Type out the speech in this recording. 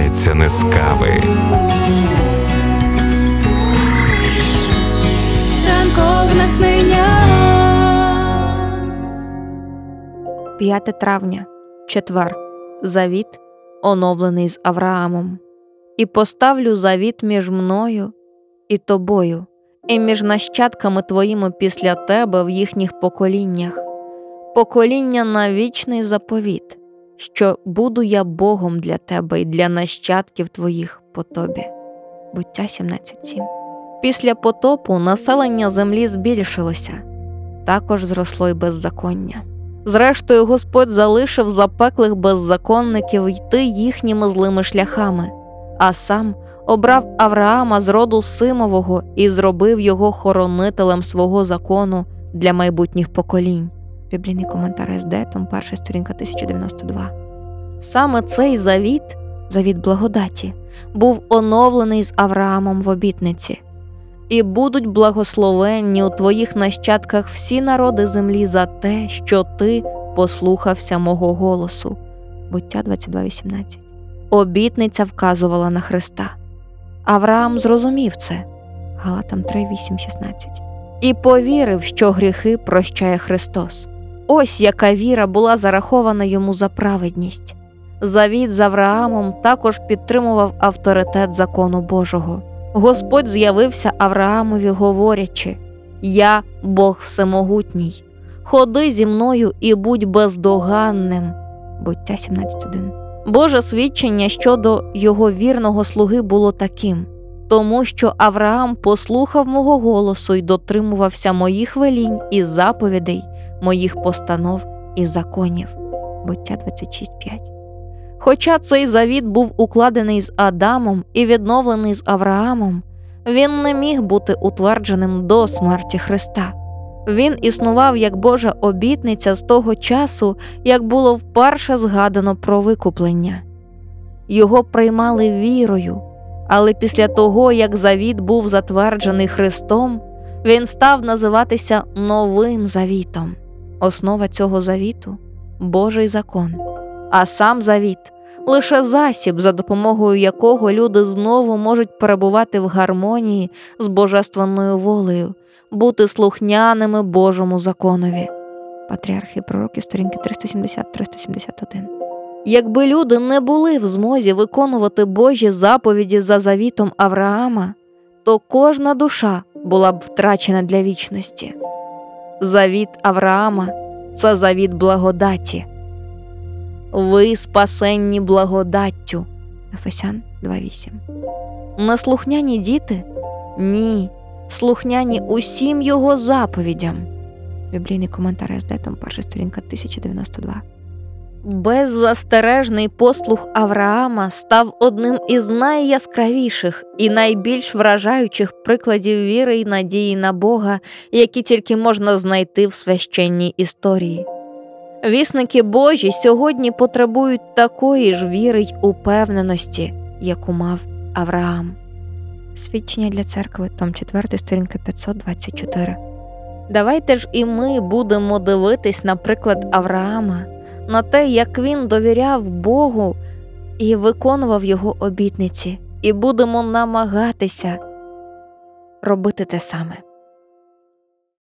починається не з кави. Ранкове натхнення. 5 травня, четвер. Завіт, оновлений з Авраамом. «І поставлю завіт між мною і тобою, і між нащадками твоїми після тебе в їхніх поколіннях. Покоління на вічний заповіт, що буду я Богом для тебе і для нащадків твоїх по тобі». Буття 17:7. Після потопу населення землі збільшилося. Також зросло й беззаконня. Зрештою, Господь залишив запеклих беззаконників йти їхніми злими шляхами, а сам обрав Авраама з роду Симового і зробив його хоронителем свого закону для майбутніх поколінь. Біблійний коментар СД, том 1, сторінка 1092. Саме цей завіт благодаті, був оновлений з Авраамом в обітниці. «І будуть благословенні у твоїх нащадках всі народи землі за те, що ти послухався мого голосу». Буття 22:18. Обітниця вказувала на Христа. Авраам зрозумів це. Галатам 3:8-16. І повірив, що гріхи прощає Христос. Ось яка віра була зарахована йому за праведність. Завіт з Авраамом також підтримував авторитет закону Божого. Господь з'явився Авраамові, говорячи: «Я – Бог всемогутній. Ходи зі мною і будь бездоганним». Буття 17:1. Боже свідчення щодо його вірного слуги було таким: «Тому що Авраам послухав мого голосу й дотримувався моїх велінь і заповідей, моїх постанов і законів». Буття 26:5. Хоча цей завіт був укладений з Адамом і відновлений з Авраамом, він не міг бути утвердженим до смерті Христа. Він існував як Божа обітниця з того часу, як було вперше згадано про викуплення. Його приймали вірою, але після того, як завіт був затверджений Христом, він став називатися Новим Завітом. Основа цього завіту – Божий закон, а сам завіт – лише засіб, за допомогою якого люди знову можуть перебувати в гармонії з божественною волею, бути слухняними Божому законові. Патріархи і пророки, сторінки 370-371. Якби люди не були в змозі виконувати Божі заповіді за завітом Авраама, то кожна душа була б втрачена для вічності. Завіт Авраама – це завіт благодаті. Ви спасенні благодаттю. Ефесян 2:8. Неслухняні діти? Ні. Слухняні усім його заповідям. Біблійний коментар СД, том 1, сторінка 1092. Беззастережний послух Авраама став одним із найяскравіших і найбільш вражаючих прикладів віри й надії на Бога, які тільки можна знайти в священній історії. Вісники Божі сьогодні потребують такої ж віри й упевненості, яку мав Авраам. Свідчення для церкви, том 4, сторінка 524. Давайте ж і ми будемо дивитись на приклад Авраама, на те, як він довіряв Богу і виконував його обітниці, і будемо намагатися робити те саме.